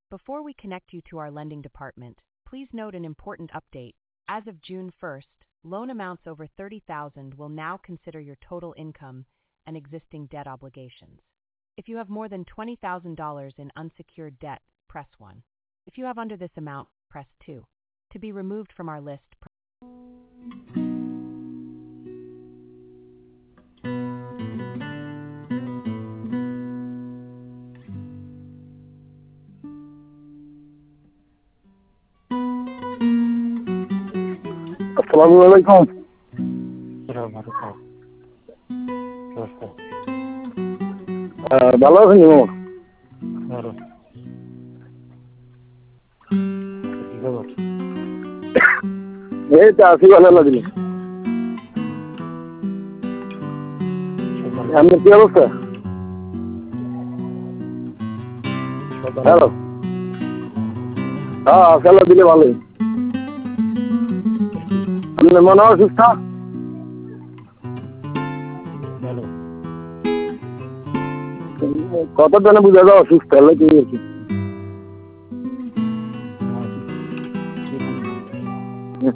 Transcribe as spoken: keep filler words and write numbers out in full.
Before we connect you to our lending department, please note an important update. As of June first, loan amounts over thirty thousand dollars will now consider your total income and existing debt obligations. If you have more than twenty thousand dollars in unsecured debt, press one. If you have under this amount, press two. To be removed from our list, press আসসালামু আলাইকুম। আহ, ভালো আছেন ইমাম? এই তো আছি, ভালো লাগলো। আপনার কি অবস্থা? হ্যালো, হ্যাঁ আসাল্লাহ দিলে ভালোই। আপনার মনে হয় অসুস্থ? কত জনে বুঝা যায় অসুস্থ হলে কি আর কি।